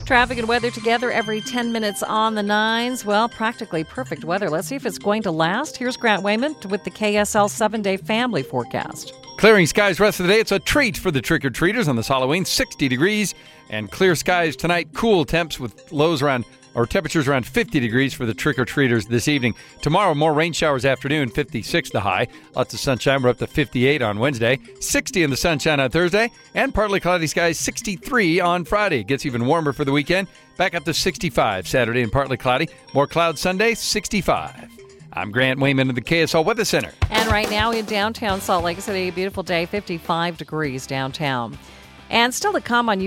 Traffic and weather together every 10 minutes on the nines. Well, practically perfect weather. Let's see if it's going to last. Here's Grant Wayman with the KSL 7-day family forecast. Clearing skies rest of the day. It's a treat for the trick-or-treaters on this Halloween. 60 degrees and clear skies tonight. Cool temps with temperatures around 50 degrees for the trick-or-treaters this evening. Tomorrow, more rain showers afternoon, 56 the high. Lots of sunshine. We're up to 58 on Wednesday. 60 in the sunshine on Thursday. And partly cloudy skies, 63 on Friday. Gets even warmer for the weekend. Back up to 65 Saturday and partly cloudy. More clouds Sunday, 65. I'm Grant Wayman of the KSL Weather Center. And right now in downtown Salt Lake City, a beautiful day, 55 degrees downtown. And still to come on